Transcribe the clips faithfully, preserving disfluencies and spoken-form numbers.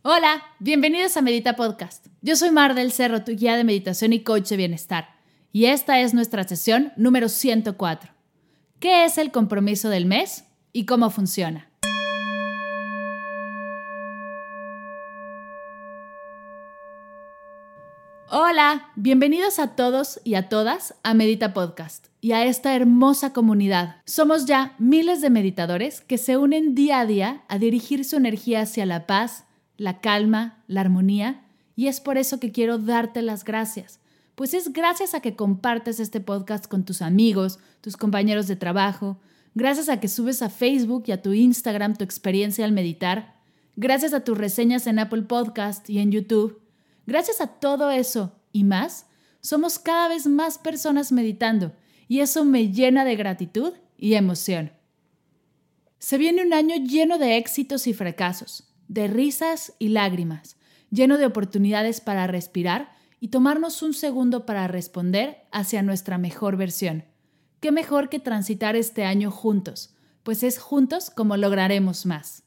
Hola, bienvenidos a Medita Podcast. Yo soy Mar del Cerro, tu guía de meditación y coach de bienestar. Y esta es nuestra sesión número ciento cuatro. ¿Qué es el compromiso del mes y cómo funciona? Hola, bienvenidos a todos y a todas a Medita Podcast y a esta hermosa comunidad. Somos ya miles de meditadores que se unen día a día a dirigir su energía hacia la paz, la calma, la armonía, y es por eso que quiero darte las gracias, pues es gracias a que compartes este podcast con tus amigos, tus compañeros de trabajo, gracias a que subes a Facebook y a tu Instagram tu experiencia al meditar, gracias a tus reseñas en Apple Podcast y en YouTube. Gracias a todo eso y más, somos cada vez más personas meditando y eso me llena de gratitud y emoción. Se viene un año lleno de éxitos y fracasos, de risas y lágrimas, lleno de oportunidades para respirar y tomarnos un segundo para responder hacia nuestra mejor versión. ¿Qué mejor que transitar este año juntos? Pues es juntos como lograremos más.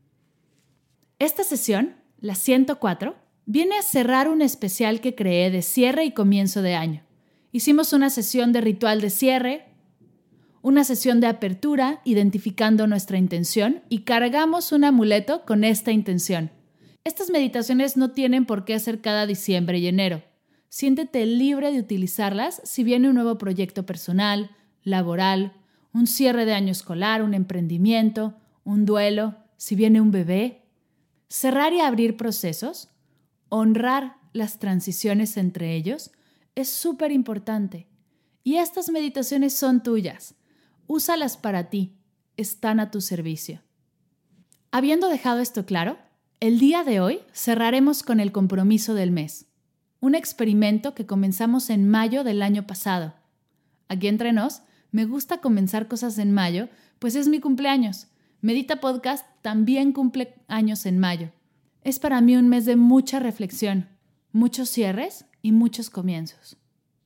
Esta sesión, la ciento cuatro, viene a cerrar un especial que creé de cierre y comienzo de año. Hicimos una sesión de ritual de cierre, una sesión de apertura identificando nuestra intención y cargamos un amuleto con esta intención. Estas meditaciones no tienen por qué hacer cada diciembre y enero. Siéntete libre de utilizarlas si viene un nuevo proyecto personal, laboral, un cierre de año escolar, un emprendimiento, un duelo, si viene un bebé. Cerrar y abrir procesos, honrar las transiciones entre ellos, es súper importante. Y estas meditaciones son tuyas. Úsalas para ti, están a tu servicio. Habiendo dejado esto claro, el día de hoy cerraremos con el compromiso del mes, un experimento que comenzamos en mayo del año pasado. Aquí entre nos, me gusta comenzar cosas en mayo, pues es mi cumpleaños. Medita Podcast también cumple años en mayo. Es para mí un mes de mucha reflexión, muchos cierres y muchos comienzos.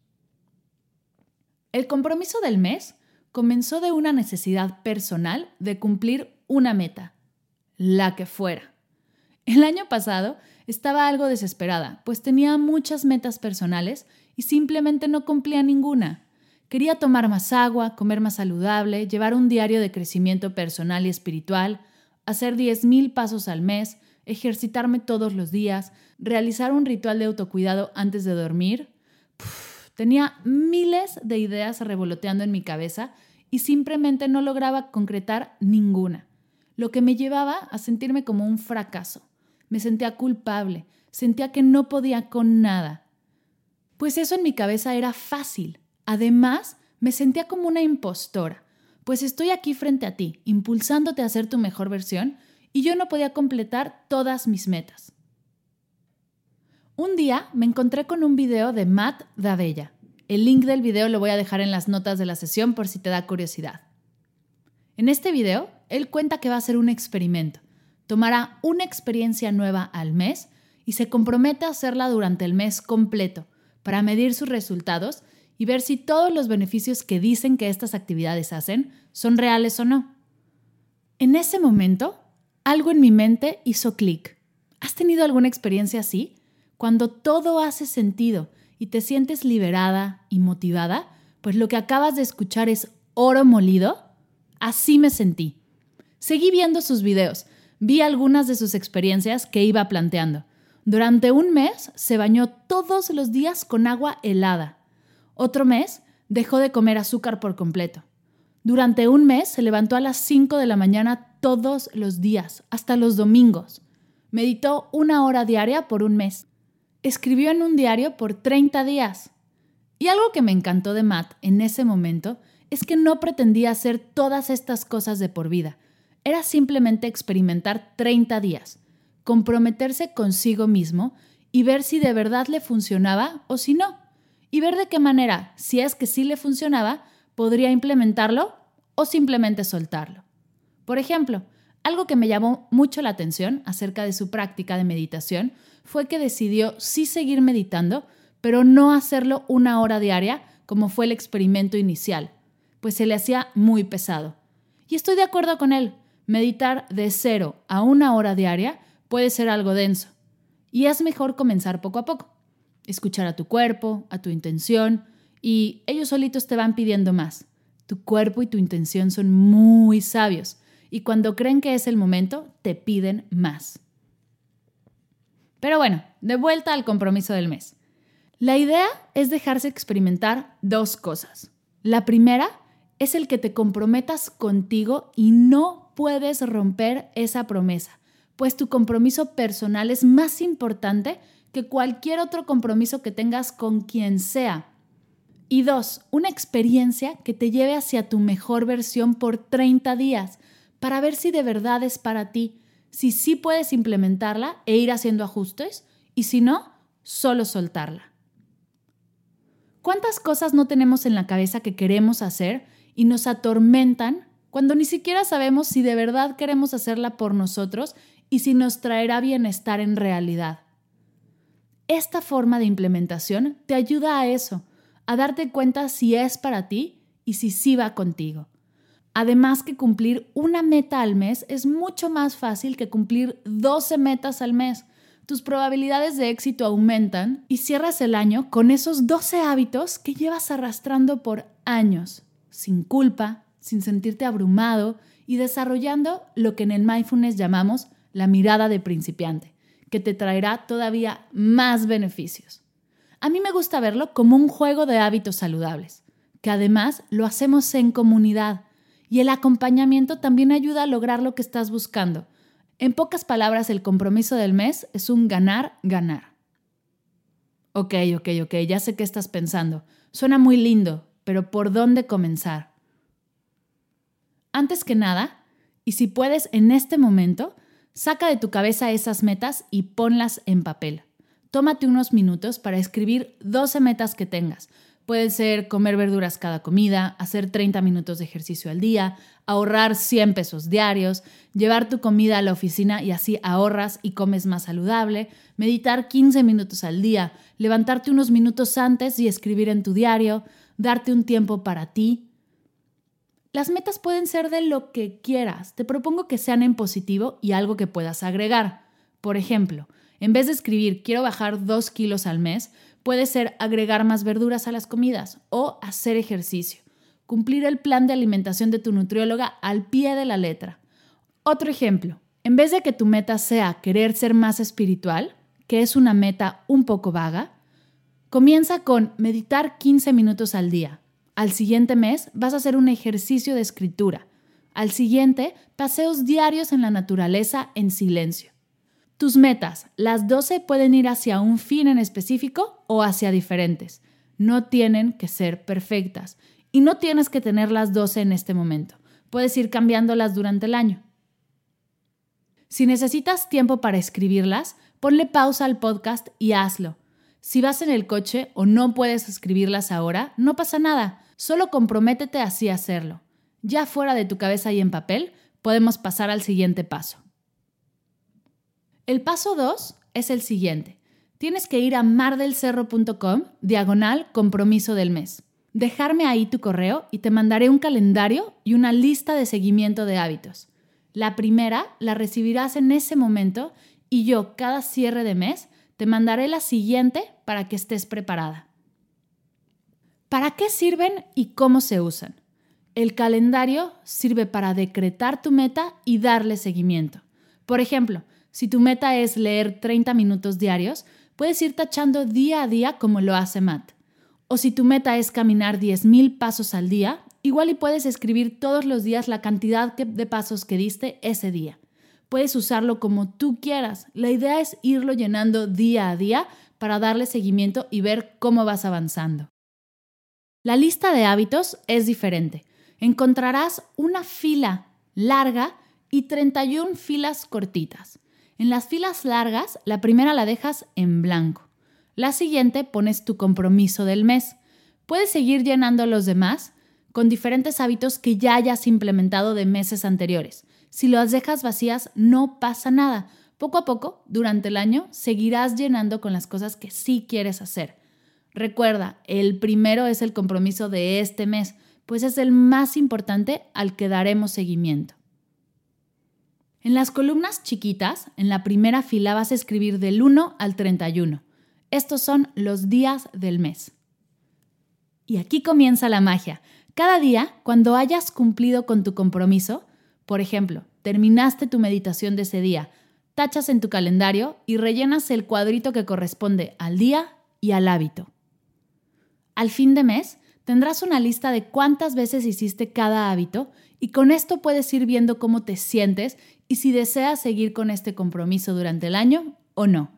El compromiso del mes comenzó de una necesidad personal de cumplir una meta, la que fuera. El año pasado estaba algo desesperada, pues tenía muchas metas personales y simplemente no cumplía ninguna. Quería tomar más agua, comer más saludable, llevar un diario de crecimiento personal y espiritual, hacer diez mil pasos al mes, ejercitarme todos los días, realizar un ritual de autocuidado antes de dormir. Puf, tenía miles de ideas revoloteando en mi cabeza y simplemente no lograba concretar ninguna, lo que me llevaba a sentirme como un fracaso. Me sentía culpable, sentía que no podía con nada. Pues eso en mi cabeza era fácil. Además, me sentía como una impostora, pues estoy aquí frente a ti, impulsándote a ser tu mejor versión, y yo no podía completar todas mis metas. Un día me encontré con un video de Matt D'Avella. El link del video lo voy a dejar en las notas de la sesión por si te da curiosidad. En este video, él cuenta que va a hacer un experimento. Tomará una experiencia nueva al mes y se compromete a hacerla durante el mes completo para medir sus resultados y ver si todos los beneficios que dicen que estas actividades hacen son reales o no. En ese momento, algo en mi mente hizo clic. ¿Has tenido alguna experiencia así? Cuando todo hace sentido y te sientes liberada y motivada, pues lo que acabas de escuchar es oro molido. Así me sentí. Seguí viendo sus videos, vi algunas de sus experiencias que iba planteando. Durante un mes se bañó todos los días con agua helada. Otro mes dejó de comer azúcar por completo. Durante un mes se levantó a las cinco de la mañana todos los días, hasta los domingos. Meditó una hora diaria por un mes. Escribió en un diario por treinta días. Y algo que me encantó de Matt en ese momento es que no pretendía hacer todas estas cosas de por vida. Era simplemente experimentar treinta días, comprometerse consigo mismo y ver si de verdad le funcionaba o si no. Y ver de qué manera, si es que sí le funcionaba, podría implementarlo o simplemente soltarlo. Por ejemplo, algo que me llamó mucho la atención acerca de su práctica de meditación fue que decidió sí seguir meditando, pero no hacerlo una hora diaria como fue el experimento inicial, pues se le hacía muy pesado. Y estoy de acuerdo con él. Meditar de cero a una hora diaria puede ser algo denso. Y es mejor comenzar poco a poco. Escuchar a tu cuerpo, a tu intención, y ellos solitos te van pidiendo más. Tu cuerpo y tu intención son muy sabios, y cuando creen que es el momento, te piden más. Pero bueno, de vuelta al compromiso del mes. La idea es dejarse experimentar dos cosas. La primera es el que te comprometas contigo y no puedes romper esa promesa, pues tu compromiso personal es más importante que cualquier otro compromiso que tengas con quien sea. Y dos, una experiencia que te lleve hacia tu mejor versión por treinta días para ver si de verdad es para ti, si sí puedes implementarla e ir haciendo ajustes y si no, solo soltarla. ¿Cuántas cosas no tenemos en la cabeza que queremos hacer y nos atormentan cuando ni siquiera sabemos si de verdad queremos hacerla por nosotros y si nos traerá bienestar en realidad? Esta forma de implementación te ayuda a eso, a darte cuenta si es para ti y si sí va contigo. Además que cumplir una meta al mes es mucho más fácil que cumplir doce metas al mes. Tus probabilidades de éxito aumentan y cierras el año con esos doce hábitos que llevas arrastrando por años, sin culpa, sin sentirte abrumado y desarrollando lo que en el mindfulness llamamos la mirada de principiante, que te traerá todavía más beneficios. A mí me gusta verlo como un juego de hábitos saludables, que además lo hacemos en comunidad y el acompañamiento también ayuda a lograr lo que estás buscando. En pocas palabras, el compromiso del mes es un ganar-ganar. Ok, ok, ok, ya sé qué estás pensando. Suena muy lindo, pero ¿por dónde comenzar? Antes que nada, y si puedes en este momento, saca de tu cabeza esas metas y ponlas en papel. Tómate unos minutos para escribir doce metas que tengas. Puede ser comer verduras cada comida, hacer treinta minutos de ejercicio al día, ahorrar cien pesos diarios, llevar tu comida a la oficina y así ahorras y comes más saludable, meditar quince minutos al día, levantarte unos minutos antes y escribir en tu diario, darte un tiempo para ti. Las metas pueden ser de lo que quieras. Te propongo que sean en positivo y algo que puedas agregar. Por ejemplo, en vez de escribir quiero bajar dos kilos al mes, puede ser agregar más verduras a las comidas o hacer ejercicio. Cumplir el plan de alimentación de tu nutrióloga al pie de la letra. Otro ejemplo, en vez de que tu meta sea querer ser más espiritual, que es una meta un poco vaga, comienza con meditar quince minutos al día. Al siguiente mes vas a hacer un ejercicio de escritura. Al siguiente, paseos diarios en la naturaleza en silencio. Tus metas, las doce, pueden ir hacia un fin en específico o hacia diferentes. No tienen que ser perfectas y no tienes que tener las doce en este momento. Puedes ir cambiándolas durante el año. Si necesitas tiempo para escribirlas, ponle pausa al podcast y hazlo. Si vas en el coche o no puedes escribirlas ahora, no pasa nada. Solo comprométete así a hacerlo. Ya fuera de tu cabeza y en papel, podemos pasar al siguiente paso. El paso dos es el siguiente. Tienes que ir a mardelcerro punto com, diagonal compromiso del mes. Dejarme ahí tu correo y te mandaré un calendario y una lista de seguimiento de hábitos. La primera la recibirás en ese momento y yo cada cierre de mes te mandaré la siguiente para que estés preparada. ¿Para qué sirven y cómo se usan? El calendario sirve para decretar tu meta y darle seguimiento. Por ejemplo, si tu meta es leer treinta minutos diarios, puedes ir tachando día a día como lo hace Matt. O si tu meta es caminar diez mil pasos al día, igual y puedes escribir todos los días la cantidad de pasos que diste ese día. Puedes usarlo como tú quieras. La idea es irlo llenando día a día para darle seguimiento y ver cómo vas avanzando. La lista de hábitos es diferente. Encontrarás una fila larga y treinta y una filas cortitas. En las filas largas, la primera la dejas en blanco. La siguiente pones tu compromiso del mes. Puedes seguir llenando los demás con diferentes hábitos que ya hayas implementado de meses anteriores. Si las dejas vacías, no pasa nada. Poco a poco, durante el año, seguirás llenando con las cosas que sí quieres hacer. Recuerda, el primero es el compromiso de este mes, pues es el más importante al que daremos seguimiento. En las columnas chiquitas, en la primera fila vas a escribir del uno al treinta y uno. Estos son los días del mes. Y aquí comienza la magia. Cada día, cuando hayas cumplido con tu compromiso, por ejemplo, terminaste tu meditación de ese día, tachas en tu calendario y rellenas el cuadrito que corresponde al día y al hábito. Al fin de mes, tendrás una lista de cuántas veces hiciste cada hábito y con esto puedes ir viendo cómo te sientes y si deseas seguir con este compromiso durante el año o no.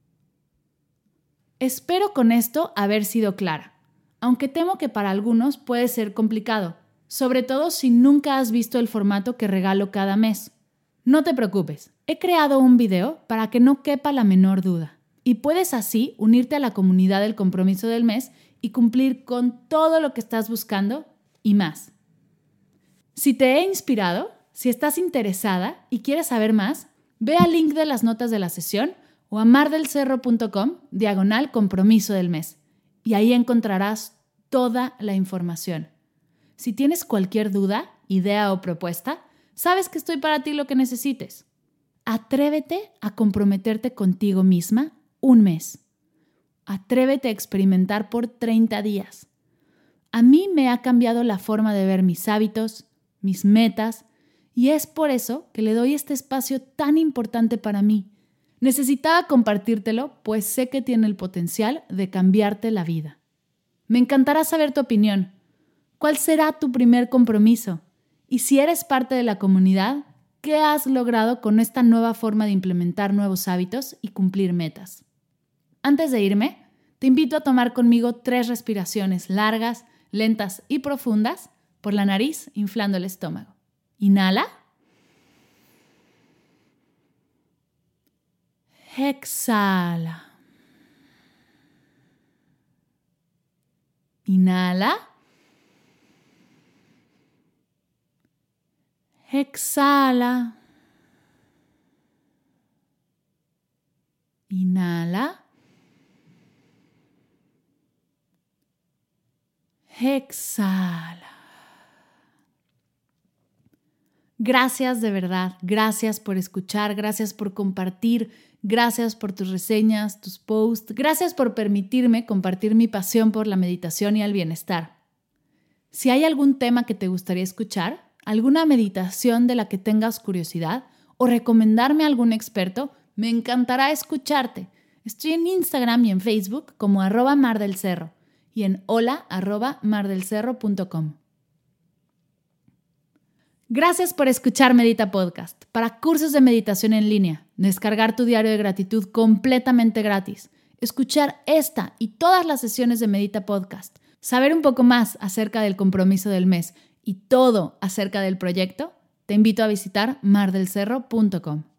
Espero con esto haber sido clara, aunque temo que para algunos puede ser complicado, sobre todo si nunca has visto el formato que regalo cada mes. No te preocupes, he creado un video para que no quepa la menor duda y puedes así unirte a la comunidad del compromiso del mes y cumplir con todo lo que estás buscando y más. Si te he inspirado, si estás interesada y quieres saber más, ve al link de las notas de la sesión o a mardelcerro.com diagonal compromiso del mes y ahí encontrarás toda la información. Si tienes cualquier duda, idea o propuesta, sabes que estoy para ti lo que necesites. Atrévete a comprometerte contigo misma un mes. Atrévete a experimentar por treinta días. A mí me ha cambiado la forma de ver mis hábitos, mis metas, y es por eso que le doy este espacio tan importante para mí. Necesitaba compartírtelo, pues sé que tiene el potencial de cambiarte la vida. Me encantará saber tu opinión. ¿Cuál será tu primer compromiso? Y si eres parte de la comunidad, ¿qué has logrado con esta nueva forma de implementar nuevos hábitos y cumplir metas? Antes de irme, te invito a tomar conmigo tres respiraciones largas, lentas y profundas por la nariz, inflando el estómago. Inhala. Exhala. Inhala. Exhala. Inhala. Exhala. Gracias de verdad, gracias por escuchar, gracias por compartir, gracias por tus reseñas, tus posts, gracias por permitirme compartir mi pasión por la meditación y el bienestar. Si hay algún tema que te gustaría escuchar, alguna meditación de la que tengas curiosidad o recomendarme a algún experto, me encantará escucharte. Estoy en Instagram y en Facebook como arroba mardelcerro y en hola arroba mardelcerro punto com. Gracias por escuchar Medita Podcast. Para cursos de meditación en línea, descargar tu diario de gratitud completamente gratis, escuchar esta y todas las sesiones de Medita Podcast, saber un poco más acerca del compromiso del mes y todo acerca del proyecto, te invito a visitar mardelcerro punto com.